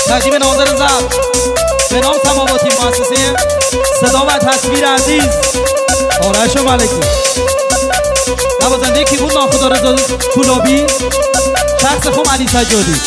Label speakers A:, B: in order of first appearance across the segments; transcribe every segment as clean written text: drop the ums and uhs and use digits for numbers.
A: ترجیب ناظر ضبط به نام سماواتی مؤسسه صدا و تصویر عزیز آرش ملکی، نوازنده کیبورد ناخدا رضا کولابی، شخص خوم علی سجادی.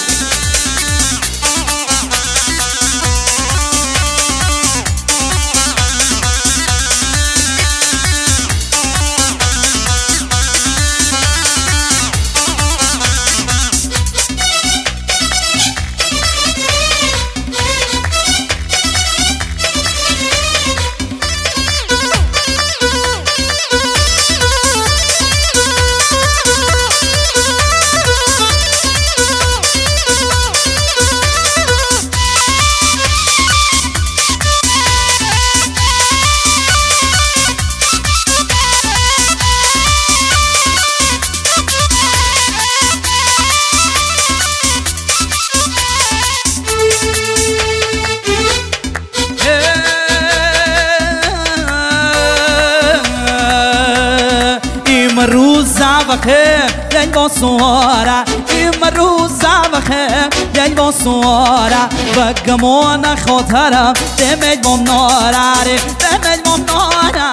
B: Yay bonsoira, imruza bakhem. Yay bonsoira, bagamona khotara, demej bonora, demej bonora.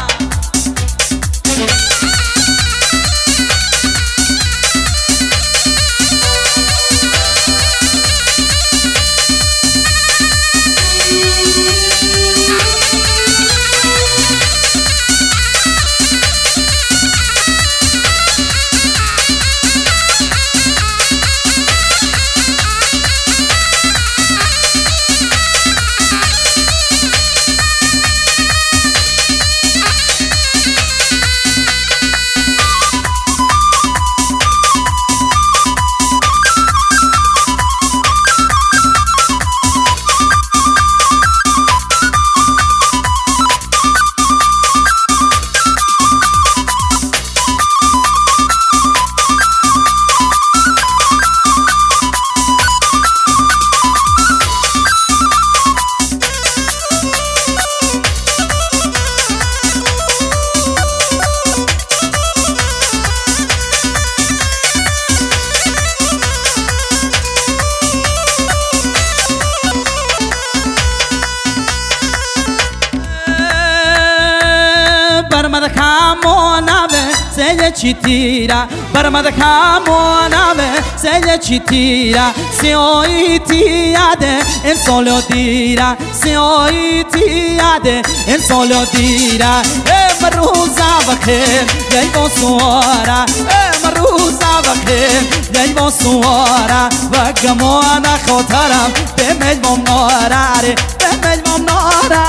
B: Chitira, barmada camonave, se chitira, se oitiade, en solo tira, se oitiade, en solo tira, maruza bakhem, yay bonsoira, maruza bakhem, yay bonsoira, bagamona khotara, demej bonora, demej bonora.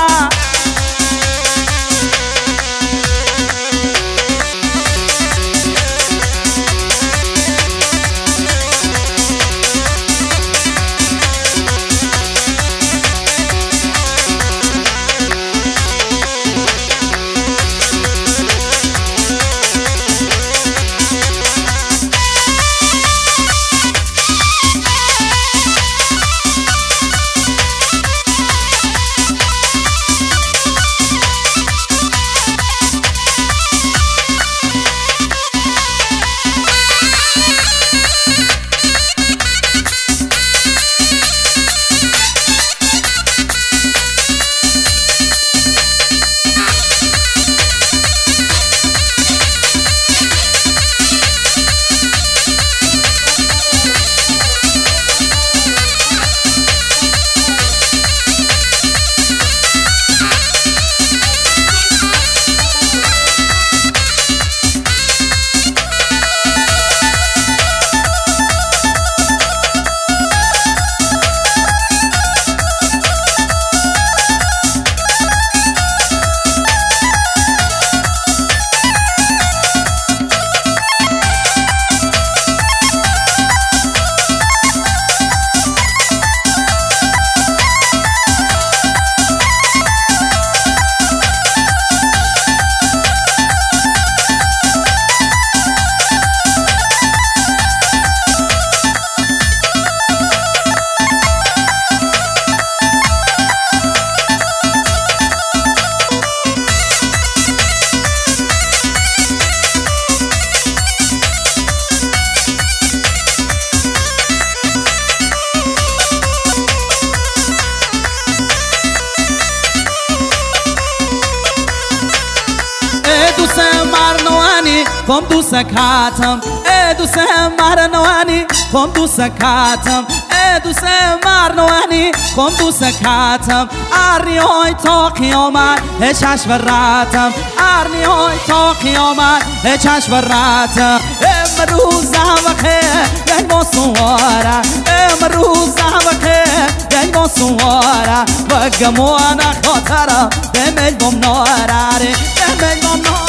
B: کم دو سکاتم دوست مرنوانی کم دو سکاتم دوست مرنوانی کم دو سکاتم آریای تا قیامت چشم براتم آریای تا قیامت چشم براتم امروز وقت یک با سواره امروز وقت یک با سواره و گموان خاطرم دمیل بم ناراره دمیل بم ناراره